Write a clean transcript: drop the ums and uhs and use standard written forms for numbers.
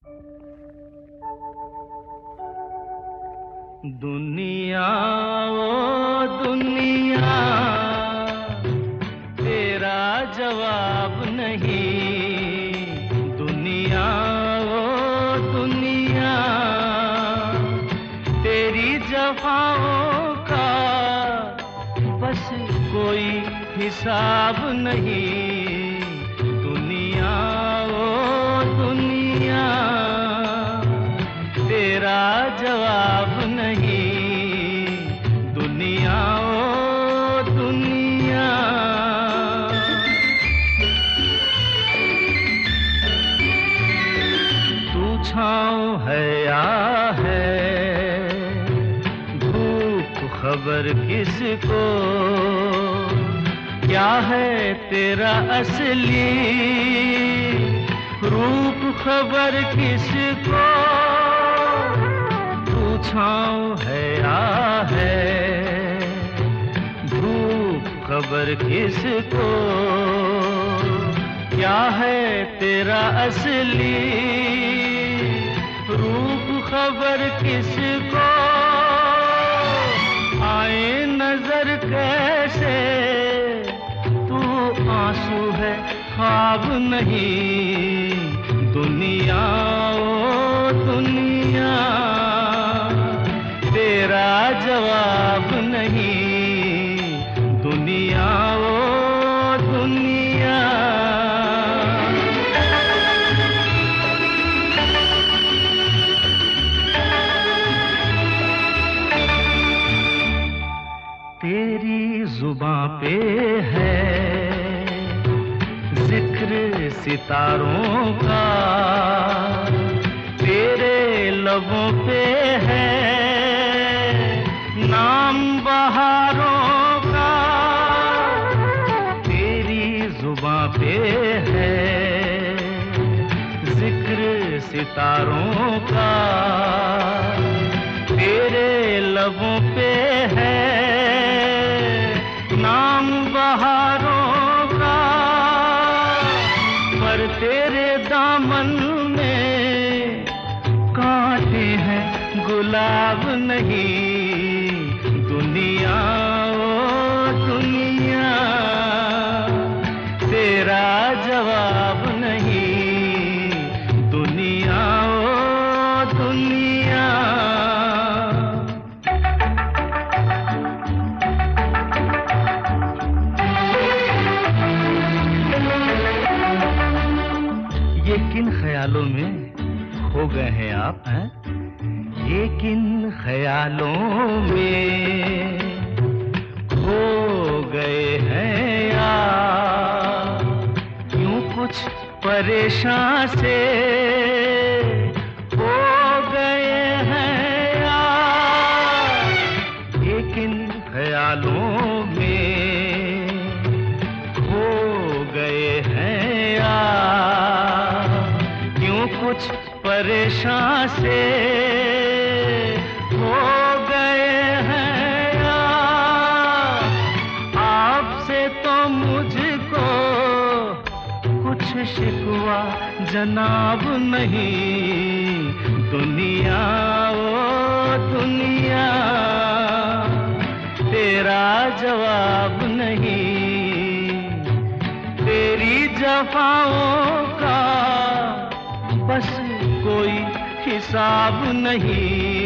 दुनिया ओ दुनिया, तेरा जवाब नहीं। दुनिया ओ दुनिया, तेरी जफाओं का बस कोई हिसाब नहीं। दुनिया ओ दुनिया, तेरा जवाब नहीं। दुनिया ओ दुनिया। तू छाँव है या है, धूप खबर किसको, क्या है तेरा असली रूप खबर किसको। तू छाँव है या है, धूप खबर किसको, क्या है तेरा असली रूप खबर किसको। आए नजर कैसे तू आंसू है ख्वाब नहीं। दुनिया ओ दुनिया, तेरा जवाब नहीं। दुनिया ओ दुनिया। तेरी जुबां पे है जिक्र सितारों का, तेरे लबों पे है नाम बहारों का। तेरी जुबां पे है जिक्र सितारों का, तेरे लबों पे है नाम बहारों का। पर तेरे दामन में कांटे हैं गुलाब नहीं। दुनिया ओ दुनिया, तेरा जवाब नहीं। दुनिया ओ दुनिया। ये किन ख्यालों में खो गए हैं आप हैं? ये किन ख्यालों में खो गए हैं आप? यूं कुछ परेशान से हो गए हैं आप। ये किन ख्यालों में खो गए हैं आप? यूं कुछ परेशान से हो गए हैं आप। आपसे तो मुझको कुछ शिकवा जनाब नहीं। दुनिया ओ दुनिया, तेरा जवाब नहीं। तेरी जफाओं का बस कोई हिसाब नहीं।